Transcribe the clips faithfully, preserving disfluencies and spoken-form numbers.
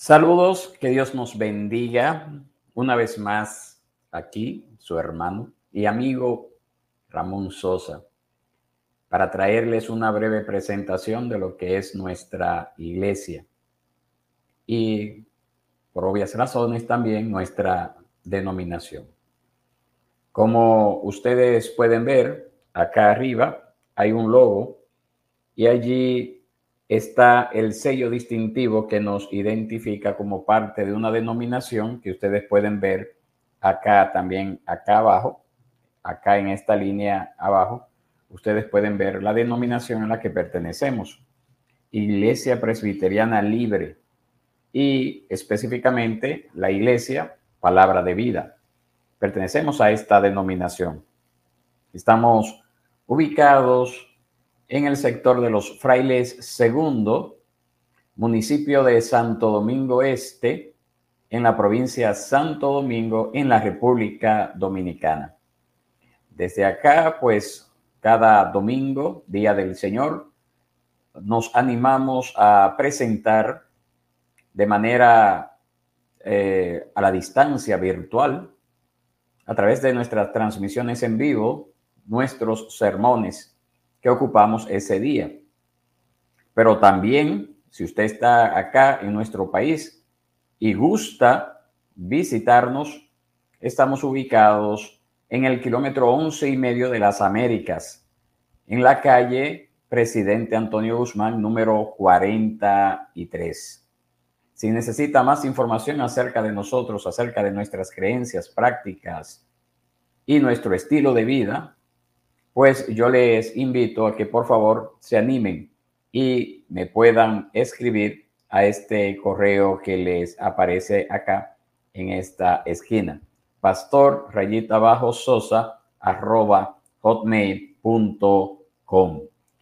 Saludos, que Dios nos bendiga. Una vez más aquí, su hermano y amigo Ramón Sosa, para traerles una breve presentación de lo que es nuestra iglesia y, por obvias razones, también nuestra denominación. Como ustedes pueden ver, acá arriba hay un logo y allí está el sello distintivo que nos identifica como parte de una denominación que ustedes pueden ver acá también, acá abajo, acá en esta línea abajo, ustedes pueden ver la denominación a la que pertenecemos, Iglesia Presbiteriana Libre, y específicamente la Iglesia Palabra de Vida. Pertenecemos a esta denominación. Estamos ubicados en el sector de los Frailes Segundo, municipio de Santo Domingo Este, en la provincia Santo Domingo, en la República Dominicana. Desde acá, pues, cada domingo, Día del Señor, nos animamos a presentar de manera eh, a la distancia virtual, a través de nuestras transmisiones en vivo, nuestros sermones que ocupamos ese día. Pero también, si usted está acá en nuestro país y gusta visitarnos, estamos ubicados en el kilómetro once y medio de las Américas, en la calle Presidente Antonio Guzmán, número cuarenta y tres. Si necesita más información acerca de nosotros, acerca de nuestras creencias, prácticas y nuestro estilo de vida, pues yo les invito a que por favor se animen y me puedan escribir a este correo que les aparece acá en esta esquina, pastor rayita abajo sosa arroba hotmail punto com.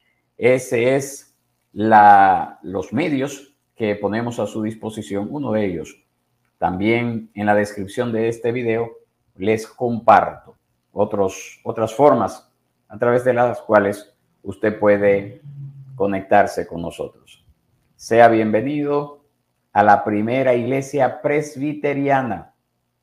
Ese es la, los medios que ponemos a su disposición, uno de ellos. También en la descripción de este video les comparto otros, otras formas a través de las cuales usted puede conectarse con nosotros. Sea bienvenido a la primera iglesia presbiteriana,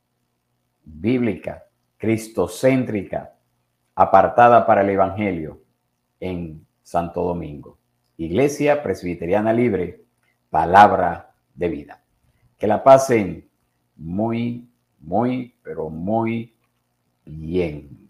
bíblica, cristocéntrica, apartada para el evangelio en Santo Domingo. Iglesia Presbiteriana Libre, Palabra de Vida. Que la pasen muy, muy, pero muy bien.